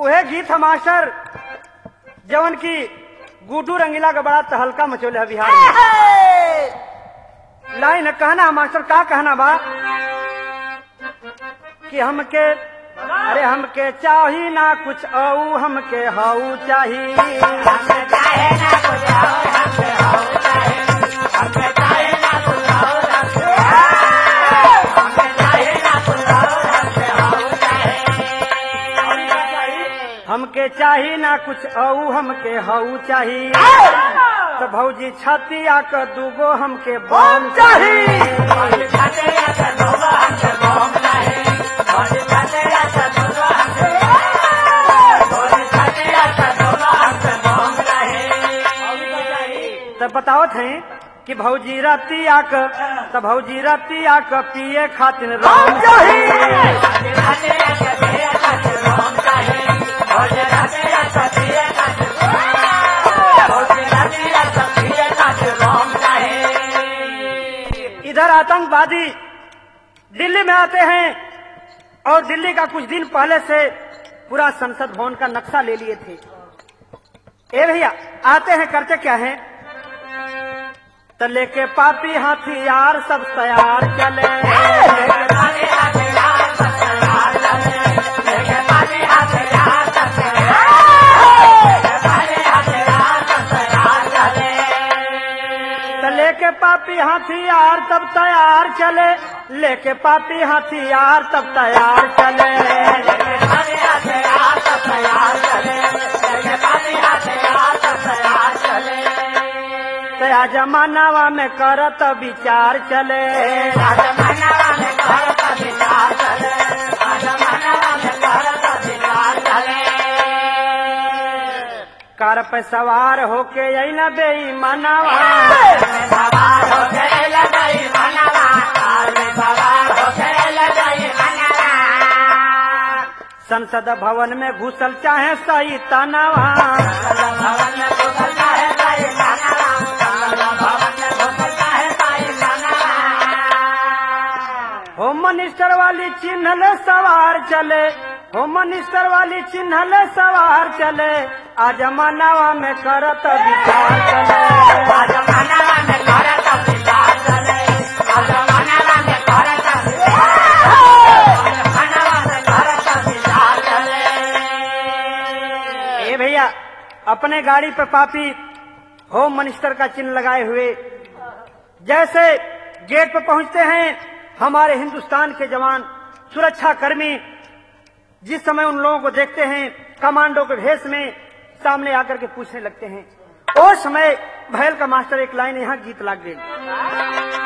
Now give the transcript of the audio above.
वह गीत है मास्टर जवन की गुड्डू रंगीला का बड़ा तहलका मचोले है बिहार में। लाइन कहना मास्टर का कहना बा कि हमके अरे हमके चाही ना कुछ औ हमके हाउ चाही हमके चाही ना कुछ औ हमके हाउ चाही तो भौजी छतिया का दूगो हमके बम चाही। तो बताओ थे कि भौजी रतिया का तो भौजी रतिया का पिए खातिर राम चाही। इधर आतंकवादी दिल्ली में आते हैं और दिल्ली का कुछ दिन पहले से पूरा संसद भवन का नक्शा ले लिए थे। ए भैया आते हैं करते क्या है तो लेके पापी हथियार सब तैयार चले लेके पापी हथियार तब तैयार चले लेके पापी हथियार तब तैयार चले तया जमानावा में करत विचार चले कार पे सवार होके यही न बेईमानवा संसद भवन में घुसल चाहे सही तनावा होम मिनिस्टर वाली चिन्ह ले सवार चले होम मिनिस्टर वाली चिन्ह ले सवार चले आज मनावा में करत विचार चले आज मनावा में करत विचार चले आज मनावा में करत विचार चले। ए भैया अपने गाड़ी पे पापी होम मिनिस्टर का चिन्ह लगाए हुए जैसे गेट पे पहुंचते हैं हमारे हिंदुस्तान के जवान सुरक्षा कर्मी जिस समय उन लोगों को देखते हैं कमांडो के भेष में सामने आकर के पूछने लगते हैं। उस समय भैल का मास्टर एक लाइन यहाँ गीत लाग गई।